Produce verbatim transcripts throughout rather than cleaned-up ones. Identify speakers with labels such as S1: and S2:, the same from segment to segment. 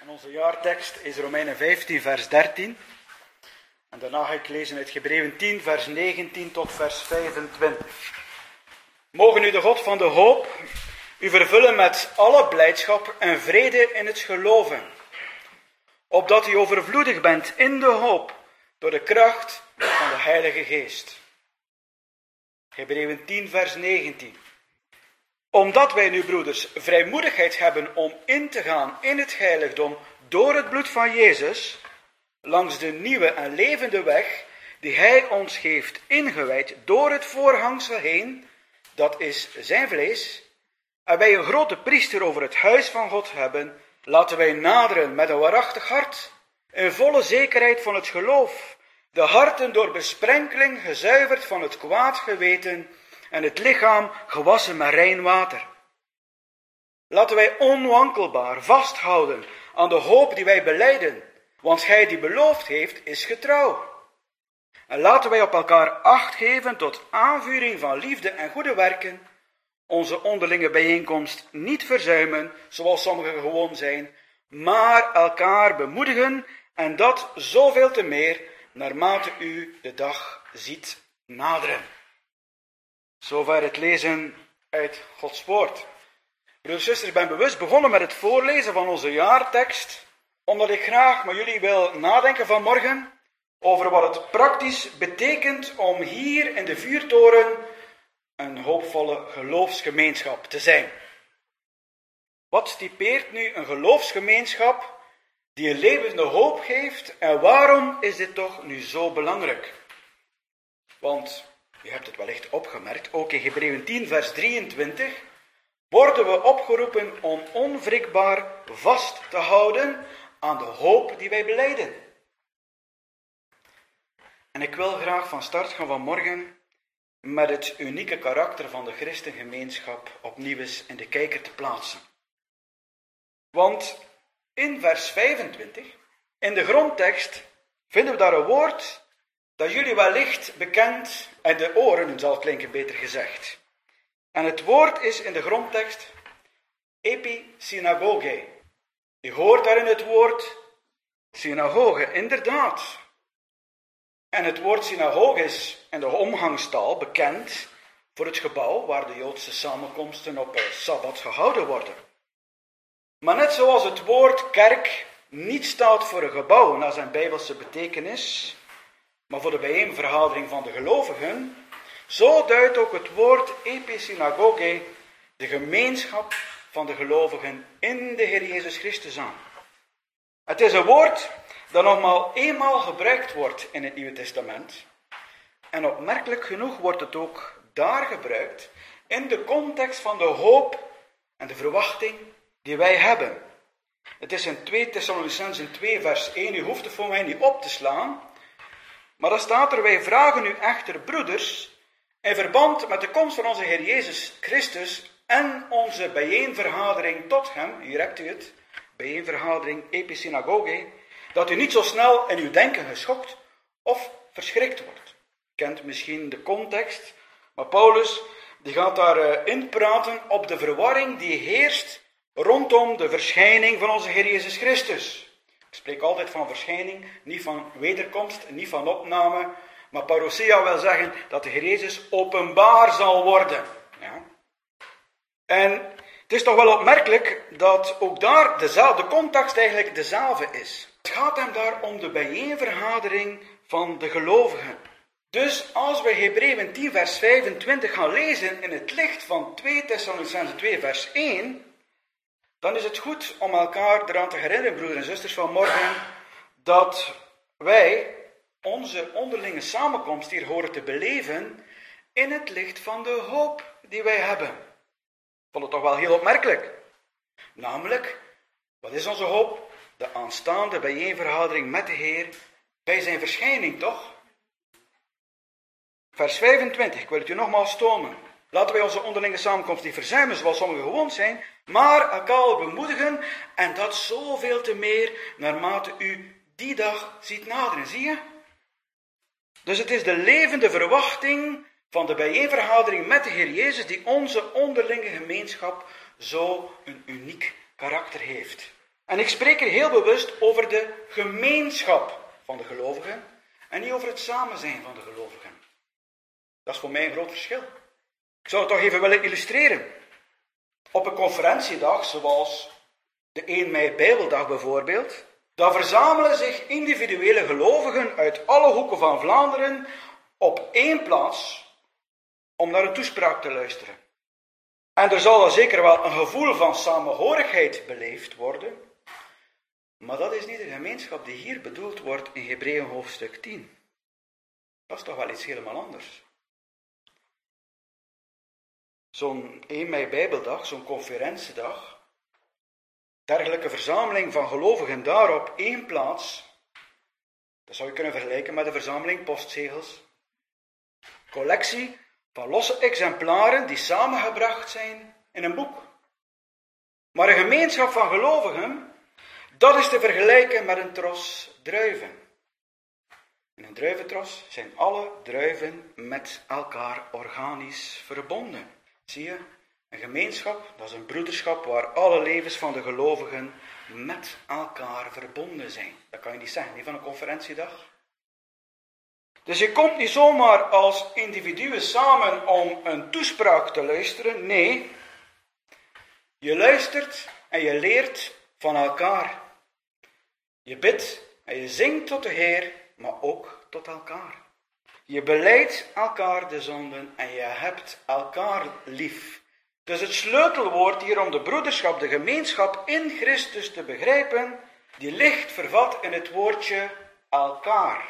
S1: En onze jaartekst is Romeinen vijftien, vers dertien. En daarna ga ik lezen uit Hebreeën tien, vers negentien tot vers vijfentwintig. Mogen u de God van de hoop u vervullen met alle blijdschap en vrede in het geloven, opdat u overvloedig bent in de hoop door de kracht van de Heilige Geest. Hebreeën tien, vers negentien. Omdat wij nu, broeders, vrijmoedigheid hebben om in te gaan in het heiligdom door het bloed van Jezus, langs de nieuwe en levende weg die Hij ons heeft ingewijd door het voorhangsel heen, dat is zijn vlees, en wij een grote priester over het huis van God hebben, laten wij naderen met een waarachtig hart, in volle zekerheid van het geloof, de harten door besprenkeling gezuiverd van het kwaad geweten en het lichaam gewassen met rein water. Laten wij onwankelbaar vasthouden aan de hoop die wij belijden, want Hij die beloofd heeft, is getrouw. En laten wij op elkaar acht geven tot aanvuring van liefde en goede werken, onze onderlinge bijeenkomst niet verzuimen, zoals sommigen gewoon zijn, maar elkaar bemoedigen, en dat zoveel te meer, naarmate u de dag ziet naderen. Zover het lezen uit Gods woord. Broeders en zusters, ik ben bewust begonnen met het voorlezen van onze jaartekst, omdat ik graag met jullie wil nadenken vanmorgen over wat het praktisch betekent om hier in de vuurtoren een hoopvolle geloofsgemeenschap te zijn. Wat typeert nu een geloofsgemeenschap die een levende hoop geeft, en waarom is dit toch nu zo belangrijk? Want, u hebt het wellicht opgemerkt, ook in Hebreeën tien, vers drieëntwintig, worden we opgeroepen om onwrikbaar vast te houden aan de hoop die wij belijden. En ik wil graag van start gaan vanmorgen met het unieke karakter van de christengemeenschap opnieuw eens in de kijker te plaatsen. Want in vers vijfentwintig, in de grondtekst, vinden we daar een woord dat jullie wellicht bekend en de oren zal klinken, beter gezegd. En het woord is in de grondtekst episynagoge. Je hoort daarin het woord synagoge, inderdaad. En het woord synagoge is in de omgangstaal bekend voor het gebouw waar de Joodse samenkomsten op Sabbat gehouden worden. Maar net zoals het woord kerk niet staat voor een gebouw naar zijn bijbelse betekenis, maar voor de bijeenvergadering van de gelovigen, zo duidt ook het woord episynagoge de gemeenschap van de gelovigen in de Heer Jezus Christus aan. Het is een woord dat nog maar eenmaal gebruikt wordt in het Nieuwe Testament. En opmerkelijk genoeg wordt het ook daar gebruikt in de context van de hoop en de verwachting die wij hebben. Het is in twee Thessalonicenzen twee vers één, u hoeft het voor mij niet op te slaan. Maar daar staat er, wij vragen u echter, broeders, in verband met de komst van onze Heer Jezus Christus en onze bijeenvergadering tot hem, hier hebt u het, bijeenvergadering episynagoge, dat u niet zo snel in uw denken geschokt of verschrikt wordt. U kent misschien de context, maar Paulus die gaat daar inpraten op de verwarring die heerst rondom de verschijning van onze Heer Jezus Christus. Ik spreek altijd van verschijning, niet van wederkomst, niet van opname, maar parousia wil zeggen dat de Heer Jezus openbaar zal worden. Ja? En het is toch wel opmerkelijk dat ook daar dezelfde context eigenlijk dezelfde is. Het gaat hem daar om de bijeenvergadering van de gelovigen. Dus als we Hebreeën tien vers vijfentwintig gaan lezen in het licht van twee Thessalonicenzen twee vers één, dan is het goed om elkaar eraan te herinneren, broeders en zusters, vanmorgen, dat wij onze onderlinge samenkomst hier horen te beleven in het licht van de hoop die wij hebben. Ik vond het toch wel heel opmerkelijk. Namelijk, wat is onze hoop? De aanstaande bijeenvergadering met de Heer bij zijn verschijning, toch? Vers vijfentwintig, ik wil het u nogmaals tonen. Laten wij onze onderlinge samenkomst niet verzuimen zoals sommigen gewoon zijn, maar elkaar bemoedigen en dat zoveel te meer naarmate u die dag ziet naderen. Zie je? Dus het is de levende verwachting van de bijeenvergadering met de Heer Jezus die onze onderlinge gemeenschap zo een uniek karakter heeft. En ik spreek er heel bewust over de gemeenschap van de gelovigen en niet over het samen zijn van de gelovigen. Dat is voor mij een groot verschil. Ik zou het toch even willen illustreren. Op een conferentiedag, zoals de één mei Bijbeldag bijvoorbeeld, dan verzamelen zich individuele gelovigen uit alle hoeken van Vlaanderen op één plaats om naar een toespraak te luisteren. En er zal dan zeker wel een gevoel van samenhorigheid beleefd worden, maar dat is niet de gemeenschap die hier bedoeld wordt in Hebreeën hoofdstuk tien. Dat is toch wel iets helemaal anders. Zo'n één mei Bijbeldag, zo'n conferentiedag, dergelijke verzameling van gelovigen daar op één plaats, dat zou je kunnen vergelijken met de verzameling postzegels. Collectie van losse exemplaren die samengebracht zijn in een boek. Maar een gemeenschap van gelovigen, dat is te vergelijken met een tros druiven. In een druiventros zijn alle druiven met elkaar organisch verbonden. Zie je, een gemeenschap, dat is een broederschap waar alle levens van de gelovigen met elkaar verbonden zijn. Dat kan je niet zeggen, niet van een conferentiedag. Dus je komt niet zomaar als individuen samen om een toespraak te luisteren. Nee, je luistert en je leert van elkaar. Je bidt en je zingt tot de Heer, maar ook tot elkaar. Je belijdt elkaar de zonden en je hebt elkaar lief. Dus het sleutelwoord hier om de broederschap, de gemeenschap in Christus te begrijpen, die ligt vervat in het woordje elkaar.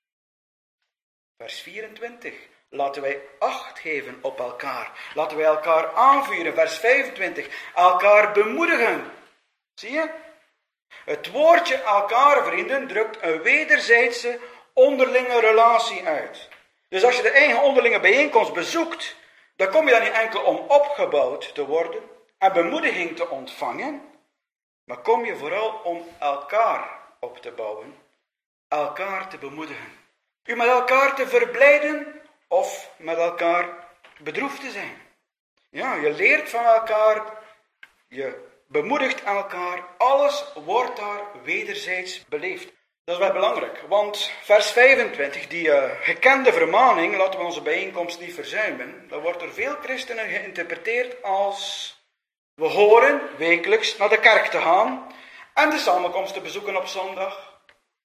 S1: Vers vierentwintig. Laten wij acht geven op elkaar. Laten wij elkaar aanvuren. Vers vijfentwintig. Elkaar bemoedigen. Zie je? Het woordje elkaar, vrienden, drukt een wederzijdse onderlinge relatie uit. Dus als je de eigen onderlinge bijeenkomst bezoekt, dan kom je dan niet enkel om opgebouwd te worden en bemoediging te ontvangen, maar kom je vooral om elkaar op te bouwen, elkaar te bemoedigen. U met elkaar te verblijden of met elkaar bedroefd te zijn. Ja, je leert van elkaar, je bemoedigt elkaar, alles wordt daar wederzijds beleefd. Dat is wel belangrijk, want vers vijfentwintig, die uh, gekende vermaning, laten we onze bijeenkomst niet verzuimen, dat wordt door veel christenen geïnterpreteerd als we horen wekelijks naar de kerk te gaan en de samenkomst te bezoeken op zondag.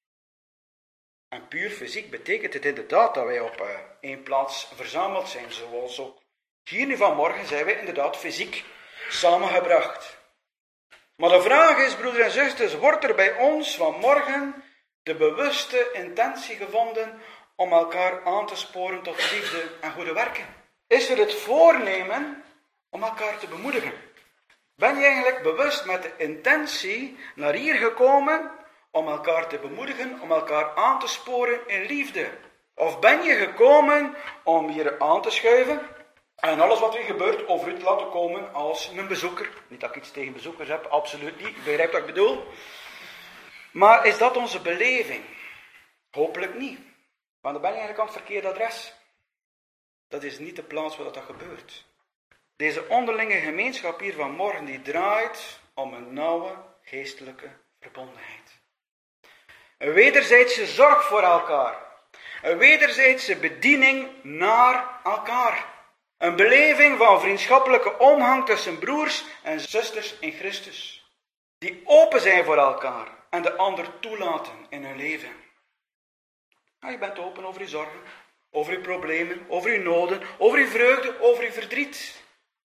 S1: En puur fysiek betekent het inderdaad dat wij op uh, één plaats verzameld zijn, zoals ook hier nu vanmorgen zijn wij inderdaad fysiek samengebracht. Maar de vraag is, broeders en zusters, wordt er bij ons vanmorgen de bewuste intentie gevonden om elkaar aan te sporen tot liefde en goede werken? Is er het voornemen om elkaar te bemoedigen? Ben je eigenlijk bewust met de intentie naar hier gekomen om elkaar te bemoedigen, om elkaar aan te sporen in liefde? Of ben je gekomen om hier aan te schuiven en alles wat er gebeurt over u te laten komen als een bezoeker? Niet dat ik iets tegen bezoekers heb, absoluut niet. Ik begrijp wat ik bedoel. Maar is dat onze beleving? Hopelijk niet. Want dan ben je eigenlijk aan het verkeerde adres. Dat is niet de plaats waar dat gebeurt. Deze onderlinge gemeenschap hier vanmorgen, die draait om een nauwe geestelijke verbondenheid. Een wederzijdse zorg voor elkaar. Een wederzijdse bediening naar elkaar. Een beleving van vriendschappelijke omgang tussen broers en zusters in Christus. Die open zijn voor elkaar en de ander toelaten in hun leven. Ja, je bent open over je zorgen, over je problemen, over je noden, over je vreugde, over je verdriet.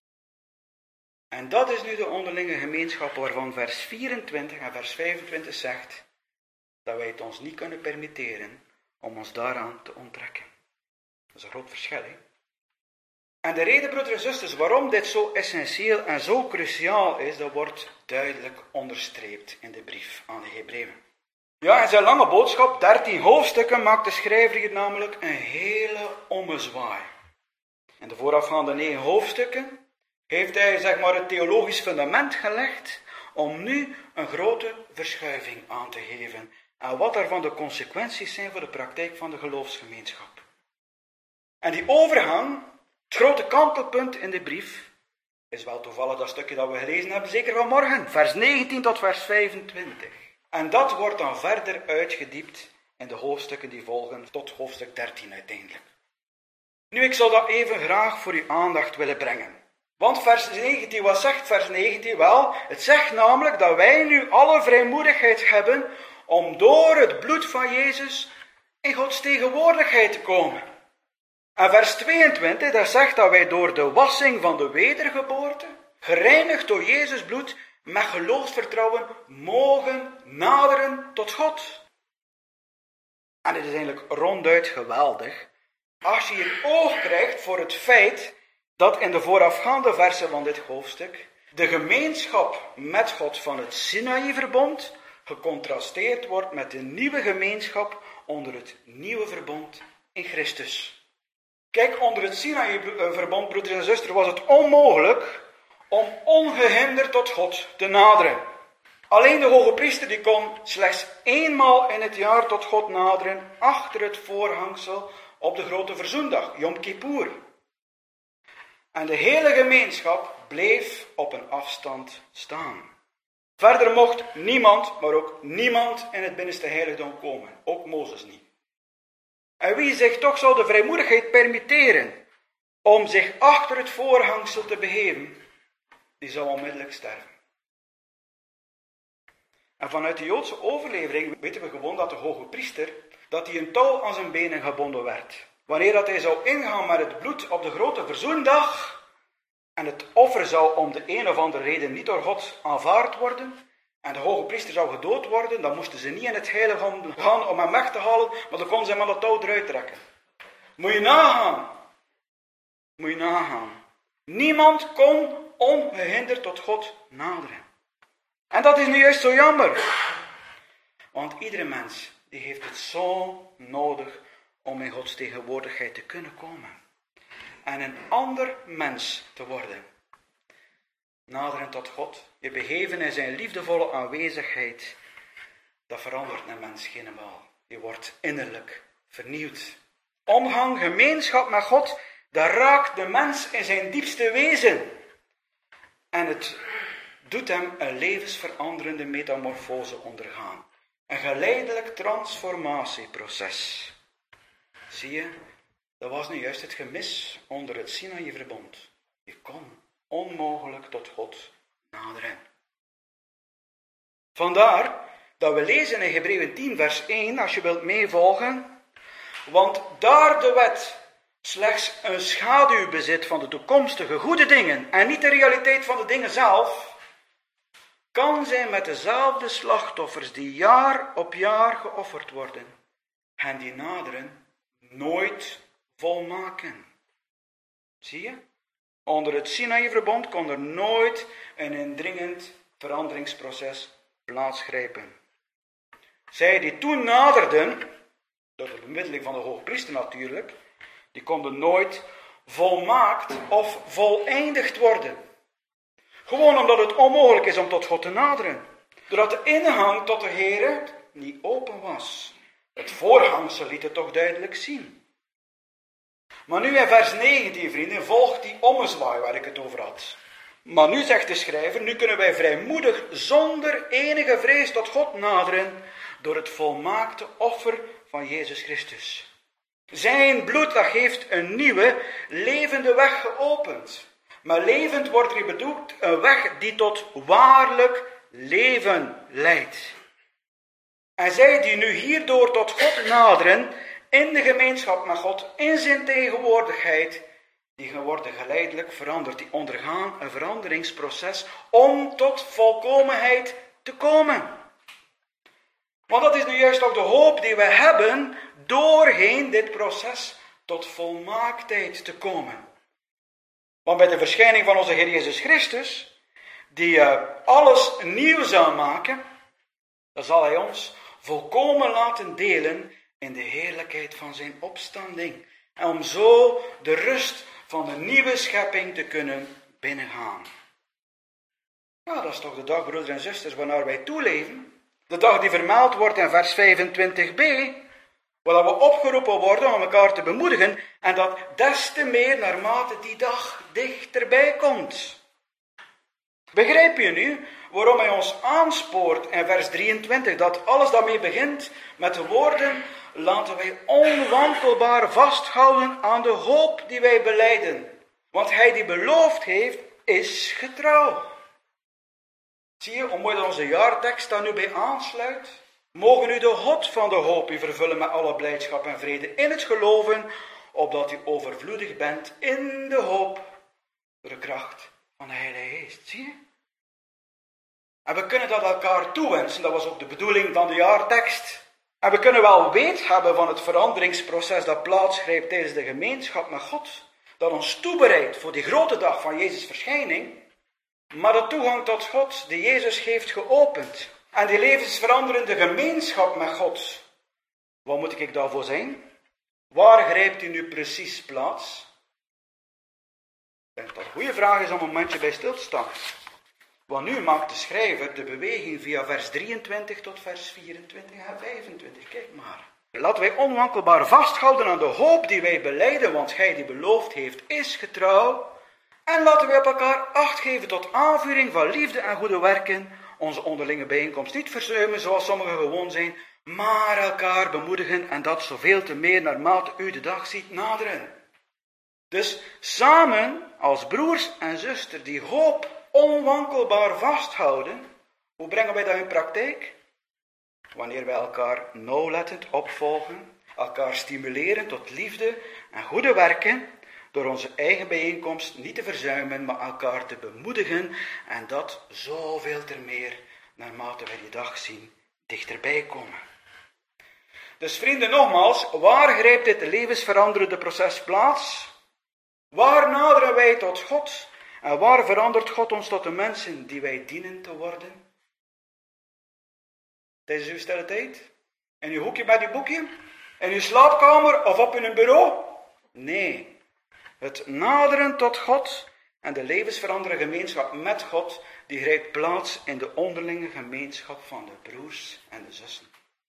S1: En dat is nu de onderlinge gemeenschap waarvan vers vierentwintig en vers vijfentwintig zegt dat wij het ons niet kunnen permitteren om ons daaraan te onttrekken. Dat is een groot verschil, hè? En de reden, broeders en zusters, waarom dit zo essentieel en zo cruciaal is, dat wordt duidelijk onderstreept in de brief aan de Hebreeën. Ja, in zijn lange boodschap, dertien hoofdstukken, maakt de schrijver hier namelijk een hele ommezwaai. In de voorafgaande negen hoofdstukken heeft hij, zeg maar, het theologisch fundament gelegd om nu een grote verschuiving aan te geven en wat daarvan de consequenties zijn voor de praktijk van de geloofsgemeenschap. En die overgang, het grote kantelpunt in de brief, Is wel toevallig dat stukje dat we gelezen hebben, zeker vanmorgen. Vers negentien tot vers vijfentwintig. En dat wordt dan verder uitgediept in de hoofdstukken die volgen, tot hoofdstuk dertien uiteindelijk. Nu, ik zou dat even graag voor uw aandacht willen brengen. Want vers negentien, wat zegt vers negentien? Wel, het zegt namelijk dat wij nu alle vrijmoedigheid hebben om door het bloed van Jezus in Gods tegenwoordigheid te komen. En vers tweeëntwintig, dat zegt dat wij door de wassing van de wedergeboorte, gereinigd door Jezus bloed, met geloofsvertrouwen mogen naderen tot God. En dit is eigenlijk ronduit geweldig, als je een oog krijgt voor het feit dat in de voorafgaande versen van dit hoofdstuk de gemeenschap met God van het Sinaï-verbond gecontrasteerd wordt met de nieuwe gemeenschap onder het nieuwe verbond in Christus. Kijk, onder het Sinaï-verbond, broeders en zusters, was het onmogelijk om ongehinderd tot God te naderen. Alleen de hoge priester die kon slechts eenmaal in het jaar tot God naderen, achter het voorhangsel op de grote verzoendag, Yom Kippur. En de hele gemeenschap bleef op een afstand staan. Verder mocht niemand, maar ook niemand in het binnenste heiligdom komen, ook Mozes niet. En wie zich toch zou de vrijmoedigheid permitteren om zich achter het voorhangsel te begeven, die zou onmiddellijk sterven. En vanuit de Joodse overlevering weten we gewoon dat de hoge priester, dat hij een touw aan zijn benen gebonden werd. Wanneer dat hij zou ingaan met het bloed op de grote verzoendag, en het offer zou om de een of andere reden niet door God aanvaard worden, en de hoge priester zou gedood worden, dan moesten ze niet in het heiligdom gaan om hem weg te halen, maar dan konden ze hem aan het touw eruit trekken. Moet je nagaan. Moet je nagaan. Niemand kon ongehinderd tot God naderen. En dat is nu juist zo jammer. Want iedere mens die heeft het zo nodig om in Gods tegenwoordigheid te kunnen komen. En een ander mens te worden. Naderen tot God, je begeven in zijn liefdevolle aanwezigheid, dat verandert een mens helemaal. Je wordt innerlijk vernieuwd. Omgang, gemeenschap met God, dat raakt de mens in zijn diepste wezen. En het doet hem een levensveranderende metamorfose ondergaan. Een geleidelijk transformatieproces. Zie je, dat was nu juist het gemis onder het Sinaï-verbond. Je kon onmogelijk tot God naderen. Vandaar dat we lezen in Hebreeën tien vers één, als je wilt meevolgen. Want daar de wet slechts een schaduw bezit van de toekomstige goede dingen en niet de realiteit van de dingen zelf, kan zij met dezelfde slachtoffers die jaar op jaar geofferd worden, hen die naderen, nooit volmaken. Zie je? Onder het Sinaï-verbond kon er nooit een indringend veranderingsproces plaatsgrijpen. Zij die toen naderden, door de bemiddeling van de hoge priester natuurlijk, die konden nooit volmaakt of voleindigd worden. Gewoon omdat het onmogelijk is om tot God te naderen. Doordat de ingang tot de Heere niet open was. Het voorhangsel liet het toch duidelijk zien. Maar nu in vers negentien, vrienden, volgt die ommezwaai waar ik het over had. Maar nu zegt de schrijver, nu kunnen wij vrijmoedig zonder enige vrees tot God naderen door het volmaakte offer van Jezus Christus. Zijn bloed, dat heeft een nieuwe, levende weg geopend. Maar levend wordt er bedoeld een weg die tot waarlijk leven leidt. En zij die nu hierdoor tot God naderen, in de gemeenschap met God, in zijn tegenwoordigheid, die worden geleidelijk veranderd. Die ondergaan een veranderingsproces om tot volkomenheid te komen. Want dat is nu juist ook de hoop die we hebben doorheen dit proces tot volmaaktheid te komen. Want bij de verschijning van onze Heer Jezus Christus, die uh, alles nieuw zal maken, dan zal Hij ons volkomen laten delen in de heerlijkheid van zijn opstanding. En om zo de rust van de nieuwe schepping te kunnen binnengaan. Nou, dat is toch de dag, broeders en zusters, waarnaar wij toeleven. De dag die vermeld wordt in vers vijfentwintig b, waar we opgeroepen worden om elkaar te bemoedigen, en dat des te meer naarmate die dag dichterbij komt. Begrijp je nu waarom hij ons aanspoort in vers drieëntwintig, dat alles daarmee begint met de woorden: laten wij onwankelbaar vasthouden aan de hoop die wij belijden. Want hij die beloofd heeft, is getrouw. Zie je hoe mooi dat onze jaartekst daar nu bij aansluit? Mogen u de God van de hoop u vervullen met alle blijdschap en vrede in het geloven, opdat u overvloedig bent in de hoop door de kracht van de Heilige Geest. Zie je? En we kunnen dat elkaar toewensen, dat was ook de bedoeling van de jaartekst. En we kunnen wel weet hebben van het veranderingsproces dat plaatsgrijpt tijdens de gemeenschap met God, dat ons toebereidt voor die grote dag van Jezus' verschijning, maar de toegang tot God die Jezus heeft geopend en die levensveranderende gemeenschap met God, wat moet ik daarvoor zijn? Waar grijpt u nu precies plaats? Ik denk dat dat een goede vraag is om een momentje bij stil te staan. Want nu maakt de schrijver de beweging via vers drieëntwintig tot vers vierentwintig en vijfentwintig. Kijk maar. Laten wij onwankelbaar vasthouden aan de hoop die wij belijden, want hij die beloofd heeft is getrouw. En laten wij op elkaar acht geven tot aanvuring van liefde en goede werken, onze onderlinge bijeenkomst niet verzuimen zoals sommigen gewoon zijn, maar elkaar bemoedigen en dat zoveel te meer naarmate u de dag ziet naderen. Dus samen als broers en zusters die hoop onwankelbaar vasthouden, hoe brengen wij dat in praktijk? Wanneer wij elkaar nauwlettend opvolgen, elkaar stimuleren tot liefde en goede werken, door onze eigen bijeenkomst niet te verzuimen, maar elkaar te bemoedigen en dat zoveel te meer naarmate wij die dag zien dichterbij komen. Dus vrienden, nogmaals, waar grijpt dit levensveranderende proces plaats? Waar naderen wij tot God? En waar verandert God ons tot de mensen die wij dienen te worden? Tijdens uw stille tijd? In uw hoekje met uw boekje? In uw slaapkamer of op uw bureau? Nee. Het naderen tot God en de levensveranderende gemeenschap met God, die grijpt plaats in de onderlinge gemeenschap van de broers en de zussen.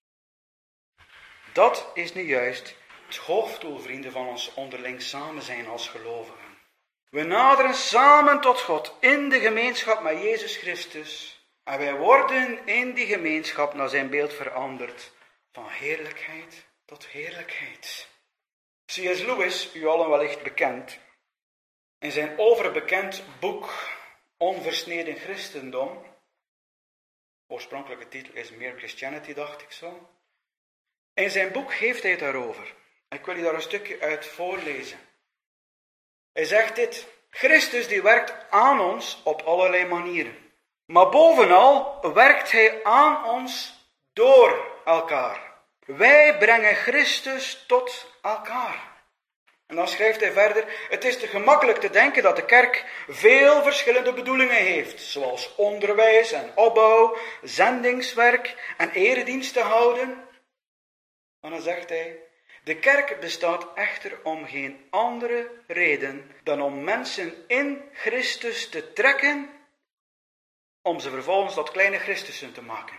S1: Dat is nu juist het hoofddoel, vrienden, van ons onderling samen zijn als gelovigen. We naderen samen tot God in de gemeenschap met Jezus Christus. En wij worden in die gemeenschap naar zijn beeld veranderd. Van heerlijkheid tot heerlijkheid. C S Lewis, u allen wellicht bekend, in zijn overbekend boek Onversneden Christendom. Oorspronkelijke titel is Mere Christianity, dacht ik zo. In zijn boek heeft hij het daarover. Ik wil je daar een stukje uit voorlezen. Hij zegt dit: Christus die werkt aan ons op allerlei manieren. Maar bovenal werkt hij aan ons door elkaar. Wij brengen Christus tot elkaar. En dan schrijft hij verder: het is te gemakkelijk te denken dat de kerk veel verschillende bedoelingen heeft, zoals onderwijs en opbouw, zendingswerk en erediensten houden. En dan zegt hij: de kerk bestaat echter om geen andere reden dan om mensen in Christus te trekken, om ze vervolgens tot kleine Christussen te maken.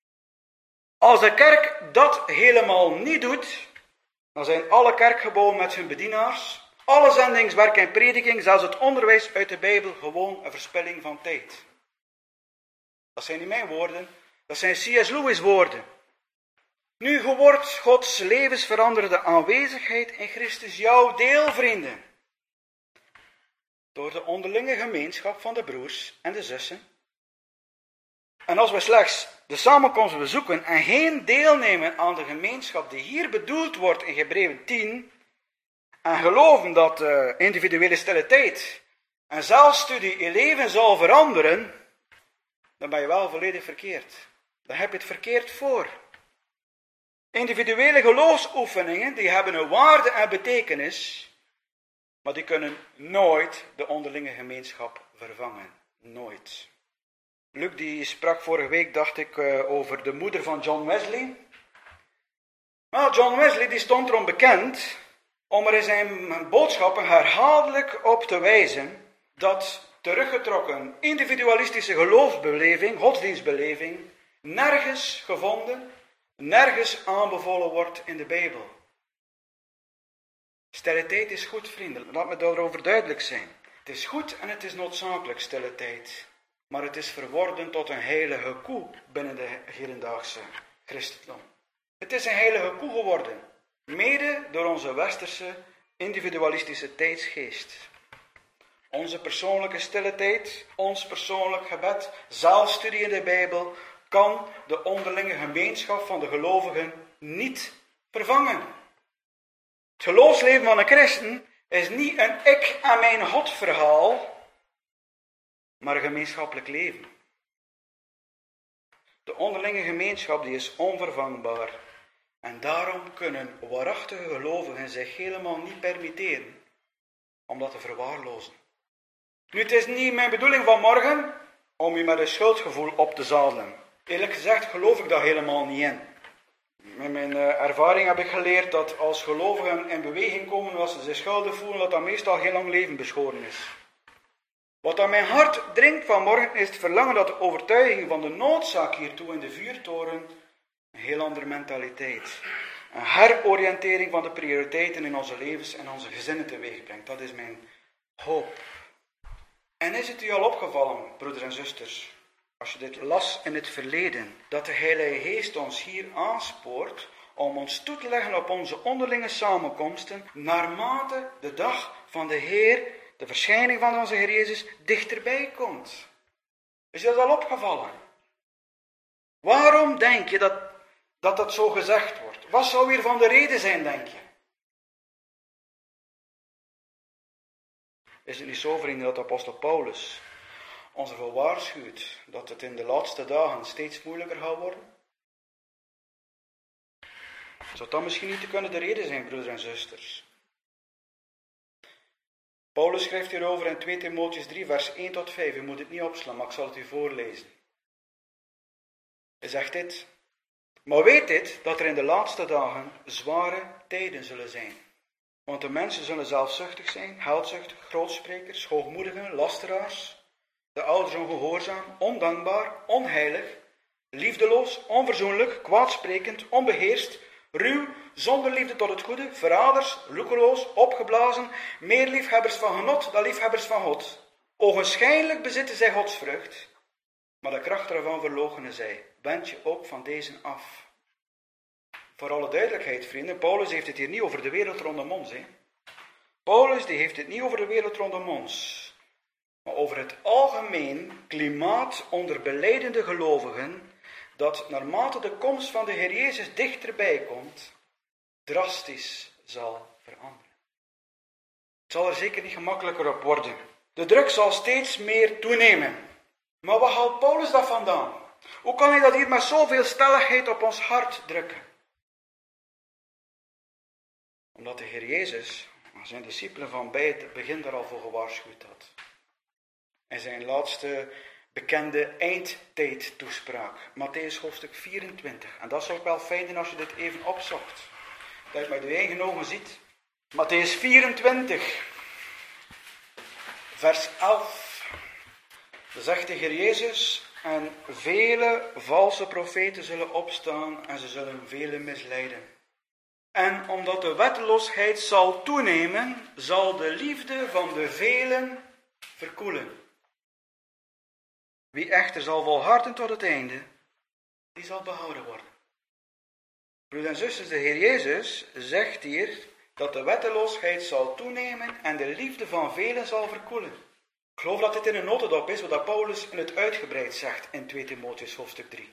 S1: Als de kerk dat helemaal niet doet, dan zijn alle kerkgebouwen met hun bedienaars, alle zendingswerk en prediking, zelfs het onderwijs uit de Bijbel, gewoon een verspilling van tijd. Dat zijn niet mijn woorden, dat zijn C S Lewis woorden. Nu wordt Gods levensveranderde aanwezigheid in Christus jouw deel, vrienden. Door de onderlinge gemeenschap van de broers en de zussen. En als we slechts de samenkomst bezoeken en geen deelnemen aan de gemeenschap die hier bedoeld wordt in Hebreeën tien, en geloven dat de individuele stille tijd en zelfstudie je leven zal veranderen, dan ben je wel volledig verkeerd. Dan heb je het verkeerd voor. Individuele geloofsoefeningen, die hebben een waarde en betekenis, maar die kunnen nooit de onderlinge gemeenschap vervangen. Nooit. Luc die sprak vorige week, dacht ik, over de moeder van John Wesley. Nou, John Wesley die stond erom bekend om er in zijn boodschappen herhaaldelijk op te wijzen dat teruggetrokken individualistische geloofsbeleving, godsdienstbeleving, nergens gevonden, nergens aanbevolen wordt in de Bijbel. Stille tijd is goed, vrienden. Laat me daarover duidelijk zijn. Het is goed en het is noodzakelijk, stille tijd. maar het is verworden tot een heilige koe binnen de hedendaagse christendom. Het is een heilige koe geworden, mede door onze westerse individualistische tijdsgeest. Onze persoonlijke stille tijd, ons persoonlijk gebed, zaalstudie in de Bijbel kan de onderlinge gemeenschap van de gelovigen niet vervangen. Het geloofsleven van een christen is niet een ik en mijn God verhaal, maar een gemeenschappelijk leven. De onderlinge gemeenschap die is onvervangbaar. En daarom kunnen waarachtige gelovigen zich helemaal niet permitteren om dat te verwaarlozen. Nu, het is niet mijn bedoeling vanmorgen om u met een schuldgevoel op te zadelen. Eerlijk gezegd geloof ik daar helemaal niet in. Met mijn ervaring heb ik geleerd dat als gelovigen in beweging komen als ze zich schuldig voelen, dat dat meestal heel lang leven beschoren is. Wat aan mijn hart dringt vanmorgen is het verlangen dat de overtuiging van de noodzaak hiertoe in de vuurtoren een heel andere mentaliteit, een heroriëntering van de prioriteiten in onze levens en onze gezinnen teweeg brengt. Dat is mijn hoop. En is het u al opgevallen, broeders en zusters, als je dit las in het verleden, dat de Heilige Geest ons hier aanspoort om ons toe te leggen op onze onderlinge samenkomsten, naarmate de dag van de Heer, de verschijning van onze Heer Jezus, dichterbij komt. Is je dat al opgevallen? Waarom denk je dat dat, dat zo gezegd wordt? Wat zou hiervan de reden zijn, denk je? Is het niet zo, vrienden, dat apostel Paulus ons ervoor waarschuwt dat het in de laatste dagen steeds moeilijker gaat worden? Zou dat misschien niet te kunnen de reden zijn, broeders en zusters? Paulus schrijft hierover in twee Timotheüs drie, vers één tot vijf. U moet het niet opslaan, maar ik zal het u voorlezen. Hij zegt dit: maar weet dit, dat er in de laatste dagen zware tijden zullen zijn. Want de mensen zullen zelfzuchtig zijn, geldzuchtig, grootsprekers, hoogmoedigen, lasteraars. De ouders ongehoorzaam, ondankbaar, onheilig, liefdeloos, onverzoenlijk, kwaadsprekend, onbeheerst, ruw, zonder liefde tot het goede, verraders, roekeloos, opgeblazen, meer liefhebbers van genot dan liefhebbers van God. Ogenschijnlijk bezitten zij godsvrucht, maar de kracht ervan verloochenen zij. Wend je ook van deze af. Voor alle duidelijkheid, vrienden, Paulus heeft het hier niet over de wereld rondom ons. Hè? Paulus die heeft het niet over de wereld rondom ons, maar over het algemeen klimaat onder belijdende gelovigen, dat naarmate de komst van de Heer Jezus dichterbij komt, drastisch zal veranderen. Het zal er zeker niet gemakkelijker op worden. De druk zal steeds meer toenemen. Maar wat haalt Paulus dat vandaan? Hoe kan hij dat hier met zoveel stelligheid op ons hart drukken? Omdat de Heer Jezus zijn discipelen van bij het begin daar al voor gewaarschuwd had. In zijn laatste bekende eindtijdtoespraak, Mattheüs hoofdstuk vierentwintig. En dat zou ik wel fijn zijn als je dit even opzocht. Dat je met je eigen ogen ziet. Mattheüs vierentwintig, vers elf. Dan zegt de Heer Jezus: en vele valse profeten zullen opstaan en ze zullen velen misleiden. En omdat de wetteloosheid zal toenemen, zal de liefde van de velen verkoelen. Wie echter zal volharden tot het einde, die zal behouden worden. Broeders en zusters, de Heer Jezus zegt hier dat de wetteloosheid zal toenemen en de liefde van velen zal verkoelen. Ik geloof dat dit in een notendop is wat Paulus in het uitgebreid zegt in twee Timotheüs hoofdstuk drie.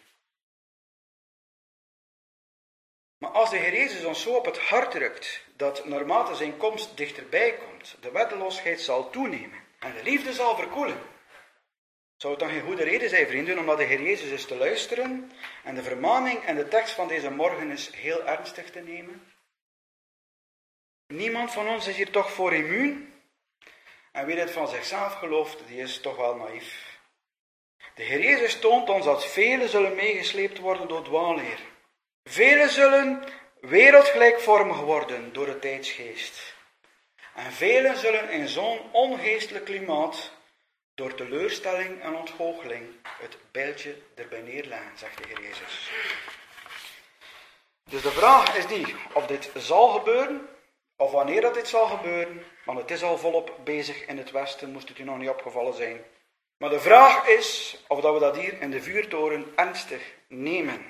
S1: Maar als de Heer Jezus ons zo op het hart drukt dat naarmate zijn komst dichterbij komt, de wetteloosheid zal toenemen en de liefde zal verkoelen, zou het dan geen goede reden zijn, vrienden, omdat de Heer Jezus is te luisteren en de vermaning en de tekst van deze morgen is heel ernstig te nemen? Niemand van ons is hier toch voor immuun. En wie dit van zichzelf gelooft, die is toch wel naïef. De Heer Jezus toont ons dat velen zullen meegesleept worden door dwaalleer. Velen zullen wereldgelijkvormig worden door de tijdsgeest. En velen zullen in zo'n ongeestelijk klimaat door teleurstelling en ontgoocheling het bijltje erbij neerleggen, zegt de Heer Jezus. Dus de vraag is niet of dit zal gebeuren, of wanneer dat dit zal gebeuren, want het is al volop bezig in het Westen, moest het u nog niet opgevallen zijn. Maar de vraag is of dat we dat hier in de vuurtoren ernstig nemen.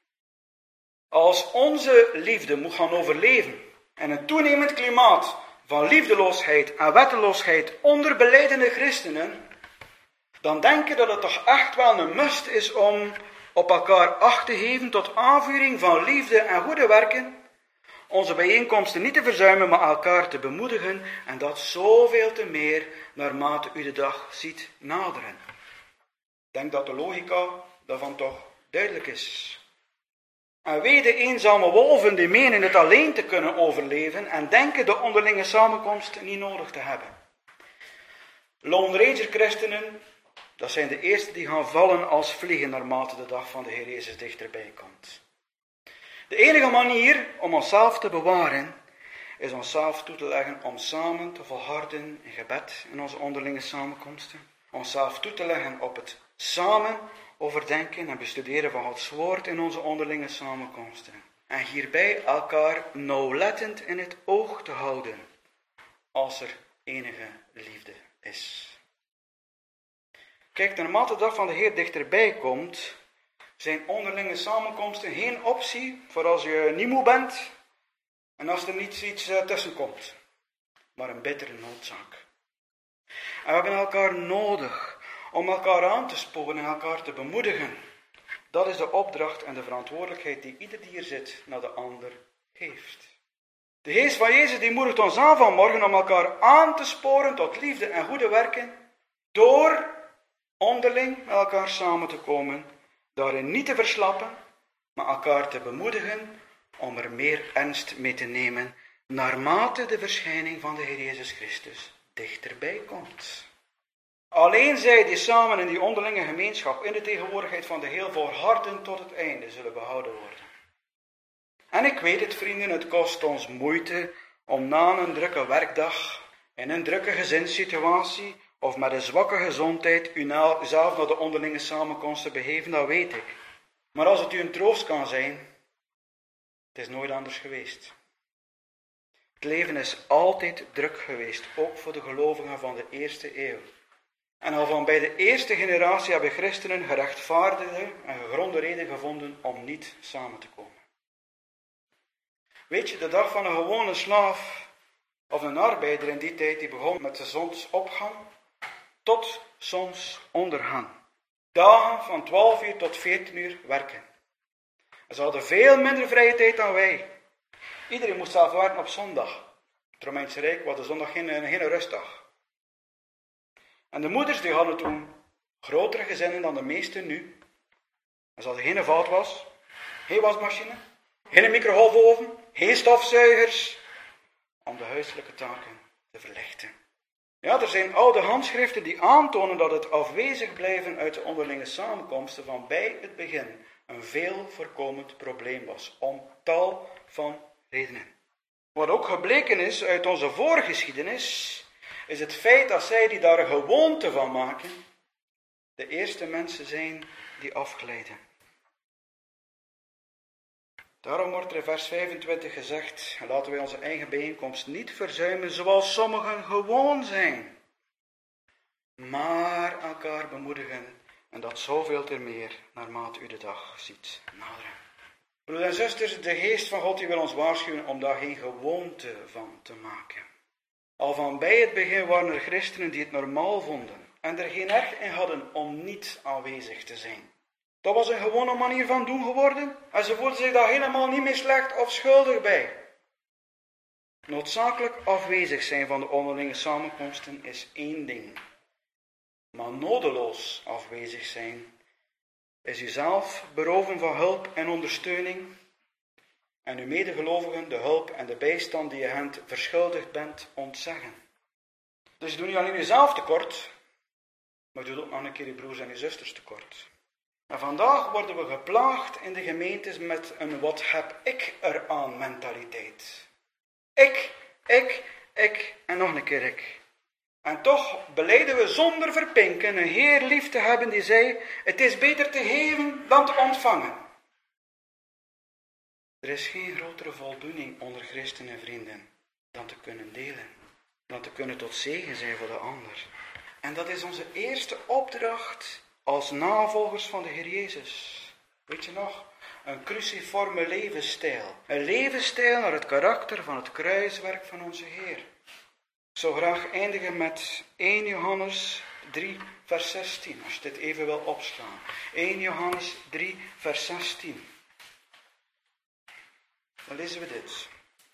S1: Als onze liefde moet gaan overleven in een toenemend klimaat van liefdeloosheid en wetteloosheid onder belijdende christenen, dan denk ik dat het toch echt wel een must is om op elkaar acht te geven tot aanvuring van liefde en goede werken, onze bijeenkomsten niet te verzuimen, maar elkaar te bemoedigen, en dat zoveel te meer naarmate u de dag ziet naderen. Ik denk dat de logica daarvan toch duidelijk is. En wee de eenzame wolven die menen het alleen te kunnen overleven en denken de onderlinge samenkomst niet nodig te hebben. Lone Ranger christenen, dat zijn de eerste die gaan vallen als vliegen naarmate de dag van de Heer Jezus dichterbij komt. De enige manier om onszelf te bewaren, is onszelf toe te leggen om samen te volharden in gebed in onze onderlinge samenkomsten. Onszelf toe te leggen op het samen overdenken en bestuderen van Gods woord in onze onderlinge samenkomsten. En hierbij elkaar nauwlettend in het oog te houden, als er enige liefde is. Kijk, naarmate de dag van de Heer dichterbij komt, zijn onderlinge samenkomsten geen optie voor als je niet moe bent en als er niet iets tussen komt, maar een bittere noodzaak. En we hebben elkaar nodig om elkaar aan te sporen en elkaar te bemoedigen. Dat is de opdracht en de verantwoordelijkheid die ieder die hier zit naar de ander heeft. De geest van Jezus die moedigt ons aan vanmorgen om elkaar aan te sporen tot liefde en goede werken, door onderling met elkaar samen te komen, daarin niet te verslappen, maar elkaar te bemoedigen om er meer ernst mee te nemen, naarmate de verschijning van de Heer Jezus Christus dichterbij komt. Alleen zij die samen in die onderlinge gemeenschap, in de tegenwoordigheid van de Heel volharden tot het einde, zullen behouden worden. En ik weet het, vrienden, het kost ons moeite om na een drukke werkdag, in een drukke gezinssituatie, of met een zwakke gezondheid, u zelf naar de onderlinge samenkomst te begeven, dat weet ik. Maar als het u een troost kan zijn, het is nooit anders geweest. Het leven is altijd druk geweest, ook voor de gelovigen van de eerste eeuw. En al van bij de eerste generatie hebben christenen gerechtvaardigde en gegronde reden gevonden om niet samen te komen. Weet je, de dag van een gewone slaaf of een arbeider in die tijd, die begon met de zonsopgang tot zonsondergang. Dagen van twaalf uur tot veertien uur werken. Ze hadden veel minder vrije tijd dan wij. Iedereen moest zelf werken op zondag. Het Romeinse Rijk was de zondag geen, geen rustdag. En de moeders die hadden toen grotere gezinnen dan de meesten nu. En ze hadden geen vaatwas, geen wasmachine, geen microgolfoven, geen stofzuigers, om de huiselijke taken te verlichten. Ja, er zijn oude handschriften die aantonen dat het afwezig blijven uit de onderlinge samenkomsten van bij het begin een veel voorkomend probleem was, om tal van redenen. Wat ook gebleken is uit onze voorgeschiedenis, is het feit dat zij die daar een gewoonte van maken, de eerste mensen zijn die afglijden. Daarom wordt er in vers vijfentwintig gezegd, laten wij onze eigen bijeenkomst niet verzuimen zoals sommigen gewoon zijn, maar elkaar bemoedigen, en dat zoveel te meer naarmate u de dag ziet naderen. Broeders en zusters, de geest van God die wil ons waarschuwen om daar geen gewoonte van te maken. Al van bij het begin waren er christenen die het normaal vonden en er geen recht in hadden om niet aanwezig te zijn. Dat was een gewone manier van doen geworden en ze voelden zich daar helemaal niet meer slecht of schuldig bij. Noodzakelijk afwezig zijn van de onderlinge samenkomsten is één ding. Maar nodeloos afwezig zijn is uzelf beroven van hulp en ondersteuning en uw medegelovigen de hulp en de bijstand die je hen verschuldigd bent ontzeggen. Dus je doet niet alleen jezelf tekort, maar je doet ook nog een keer je broers en je zusters tekort. En vandaag worden we geplaagd in de gemeentes met een wat heb ik eraan mentaliteit. Ik, ik, ik en nog een keer ik. En toch belijden we zonder verpinken een Heer lief te hebben die zei, het is beter te geven dan te ontvangen. Er is geen grotere voldoening onder christenen en vrienden dan te kunnen delen. Dan te kunnen tot zegen zijn voor de ander. En dat is onze eerste opdracht als navolgers van de Heer Jezus. Weet je nog? Een cruciforme levensstijl. Een levensstijl naar het karakter van het kruiswerk van onze Heer. Ik zou graag eindigen met eerste Johannes drie vers zestien. Als je dit even wil opslaan. eerste Johannes drie vers zestien. Dan lezen we dit.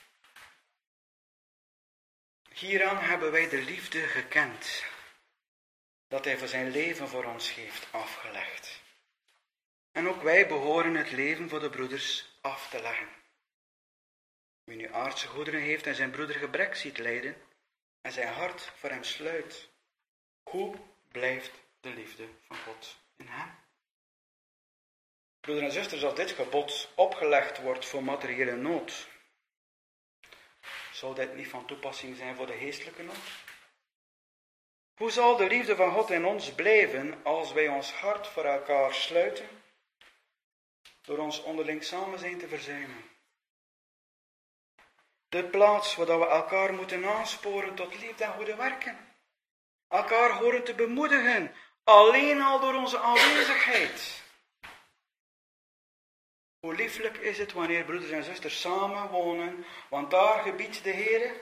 S1: Hieraan hebben wij de liefde gekend, dat hij voor zijn leven voor ons heeft afgelegd. En ook wij behoren het leven voor de broeders af te leggen. Wie nu aardse goederen heeft en zijn broeder gebrek ziet lijden en zijn hart voor hem sluit, hoe blijft de liefde van God in hem? Broeders en zusters, als dit gebod opgelegd wordt voor materiële nood, zou dit niet van toepassing zijn voor de geestelijke nood? Hoe zal de liefde van God in ons blijven als wij ons hart voor elkaar sluiten, door ons onderling samen zijn te verzuimen? De plaats waar we elkaar moeten aansporen tot liefde en goede werken. Elkaar horen te bemoedigen, alleen al door onze aanwezigheid. Hoe lieflijk is het wanneer broeders en zusters samen wonen, want daar gebiedt de Heer.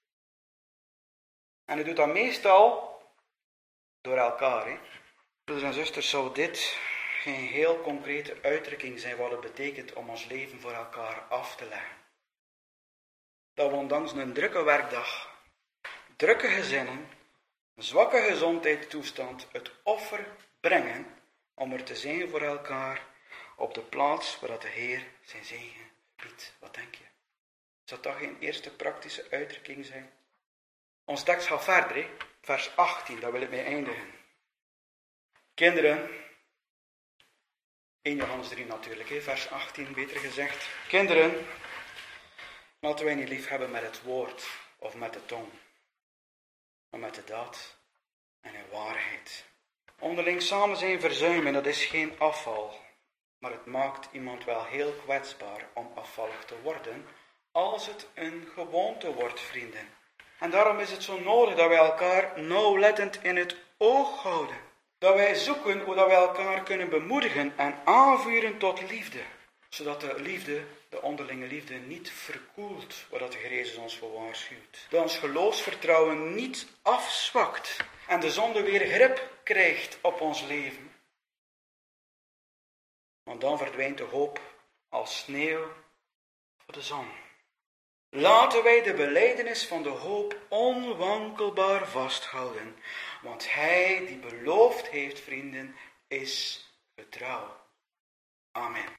S1: En hij doet dat meestal door elkaar. Hè. Broeders en zusters, zou dit geen heel concrete uitdrukking zijn wat het betekent om ons leven voor elkaar af te leggen? Dat we ondanks een drukke werkdag, drukke gezinnen, een zwakke gezondheidstoestand het offer brengen om er te zijn voor elkaar op de plaats waar de Heer zijn zegen biedt. Wat denk je? Zou dat geen eerste praktische uitdrukking zijn? Ons tekst gaat verder, hè? Vers achttien, daar wil ik mee eindigen. Kinderen, eerste Johannes drie natuurlijk, hè? Vers achttien beter gezegd. Kinderen, laten wij niet lief hebben met het woord of met de tong, maar met de daad en in waarheid. Onderling samen zijn verzuimen, dat is geen afval, maar het maakt iemand wel heel kwetsbaar om afvallig te worden, als het een gewoonte wordt, vrienden. En daarom is het zo nodig dat wij elkaar nauwlettend in het oog houden. Dat wij zoeken hoe dat wij elkaar kunnen bemoedigen en aanvuren tot liefde. Zodat de liefde, de onderlinge liefde, niet verkoelt, waar de Heer Jezus ons voor waarschuwt. Dat ons geloofsvertrouwen niet afzwakt en de zonde weer grip krijgt op ons leven. Want dan verdwijnt de hoop als sneeuw voor de zon. Laten wij de belijdenis van de hoop onwankelbaar vasthouden. Want hij die beloofd heeft, vrienden, is getrouw. Amen.